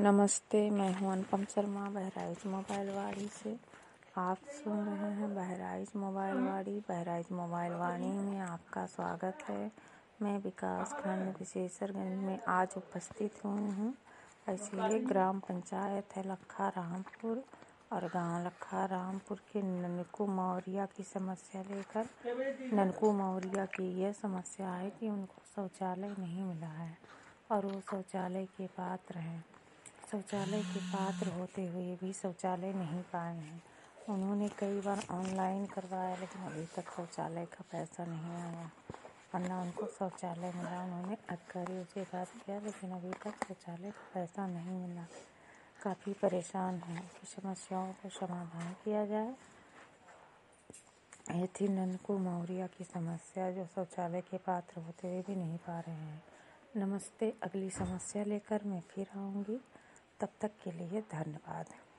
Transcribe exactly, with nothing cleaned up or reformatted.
नमस्ते, मैं हूं अनुपम शर्मा बहराइच मोबाइल वाड़ी से। आप सुन रहे हैं बहराइच मोबाइल वाड़ी। बहराइच मोबाइल वाड़ी में आपका स्वागत है। मैं विकास खंड विशेषरगंज में आज उपस्थित हुई हूँ। इसलिए ग्राम पंचायत है लखा रामपुर और गांव लखा रामपुर के ननकू मौर्या की समस्या लेकर। ननकू मौर्या की यह समस्या है कि उनको शौचालय नहीं मिला है और वो शौचालय के पात्र हैं। शौचालय के पात्र होते हुए भी शौचालय नहीं पाए हैं। उन्होंने कई बार ऑनलाइन करवाया लेकिन अभी तक शौचालय का पैसा नहीं आया और ना उनको शौचालय मिला। उन्होंने अधिकारियों से बात किया लेकिन अभी तक शौचालय का पैसा नहीं मिला। काफ़ी परेशान हैं कि समस्याओं को समाधान किया जाए। ये थी ननकू मौर्या की समस्या जो शौचालय के पात्र होते हुए भी नहीं पा रहे हैं। नमस्ते, अगली समस्या लेकर मैं फिर आऊँगी। तब तक के लिए धन्यवाद।